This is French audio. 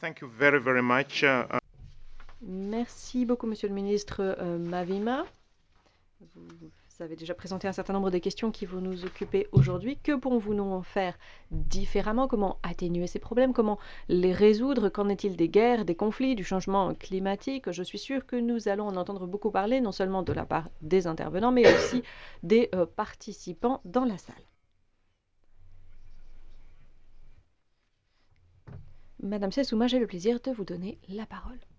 Thank you very, very much. Merci beaucoup, Monsieur le ministre Mavima. Vous avez déjà présenté un certain nombre des questions qui vont nous occuper aujourd'hui. Que pourrons-nous en faire différemment? Comment atténuer ces problèmes? Comment les résoudre? Qu'en est-il des guerres, des conflits, du changement climatique? Je suis sûre que nous allons en entendre beaucoup parler, non seulement de la part des intervenants, mais aussi des participants dans la salle. Madame Sessouma, j'ai le plaisir de vous donner la parole.